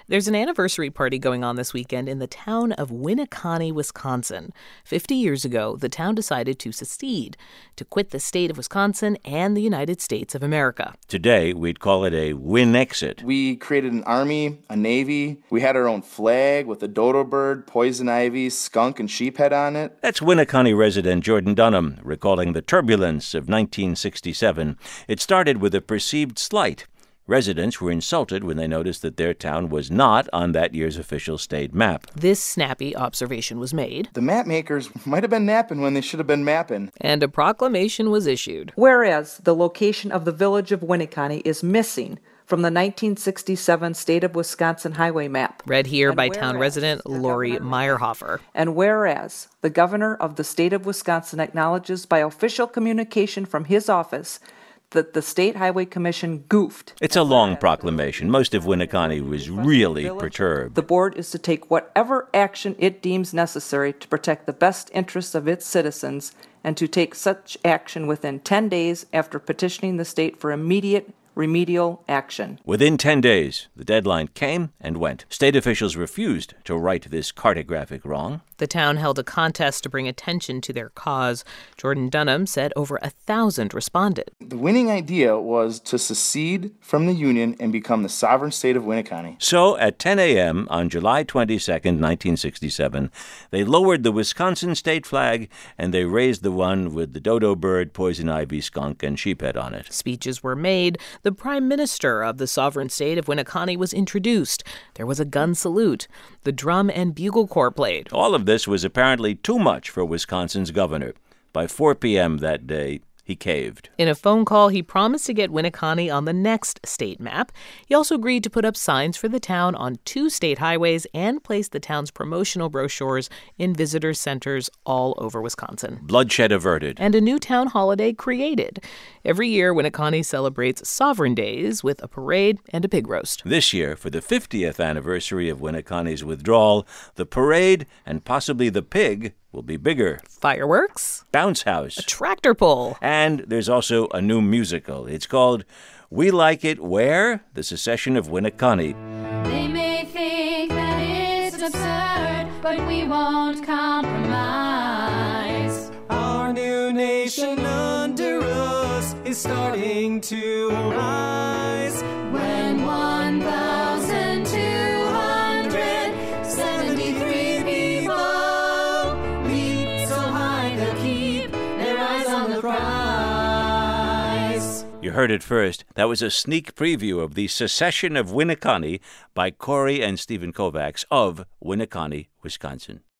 There's an anniversary party going on this weekend in the town of Winneconne, Wisconsin. 50 years ago, the town decided to secede, to quit the state of Wisconsin and the United States of America. Today, we'd call it a Win-exit. We created an army, a navy. We had our own flag with a dodo bird, poison ivy, skunk, and sheephead on it. That's Winneconne resident Jordan Dunham recalling the turbulence of 1967. It started with a perceived slight. Residents were insulted when they noticed that their town was not on that year's official state map. This snappy observation was made. The map makers might have been napping when they should have been mapping. And a proclamation was issued. Whereas the location of the village of Winneconne is missing from the 1967 State of Wisconsin highway map. Read here by town resident Lori Meyerhofer. And whereas the governor of the state of Wisconsin acknowledges by official communication from his office that the State Highway Commission goofed. It's a long proclamation. Most of Winneconne was really perturbed. The board is to take whatever action it deems necessary to protect the best interests of its citizens and to take such action within 10 days after petitioning the state for immediate remedial action. Within 10 days, the deadline came and went. State officials refused to right this cartographic wrong. The town held a contest to bring attention to their cause. Jordan Dunham said over 1,000 responded. The winning idea was to secede from the Union and become the sovereign state of Winneconne. So at 10 a.m. on July 22nd, 1967, they lowered the Wisconsin state flag and they raised the one with the dodo bird, poison ivy, skunk, and sheephead on it. Speeches were made. The prime minister of the sovereign state of Winneconne was introduced. There was a gun salute. The drum and bugle corps played. All of this was apparently too much for Wisconsin's governor. By 4 p.m. that day, he caved. In a phone call, he promised to get Winneconne on the next state map. He also agreed to put up signs for the town on 2 state highways and place the town's promotional brochures in visitor centers all over Wisconsin. Bloodshed averted. And a new town holiday created. Every year, Winneconne celebrates Sovereign Days with a parade and a pig roast. This year, for the 50th anniversary of Winneconne's withdrawal, the parade and possibly the pig will be bigger. Fireworks, bounce house, a tractor pull. And there's also a new musical. It's called We Like It Where? The Secession of Winneconne. They may think that it's absurd, but we won't compromise. Our new nation under us is starting to arise. When 1,273 people leap so high they'll keep their eyes on the prize. You heard it first. That was a sneak preview of the Secession of Winneconne by Corey and Stephen Kovacs of Winneconne, Wisconsin.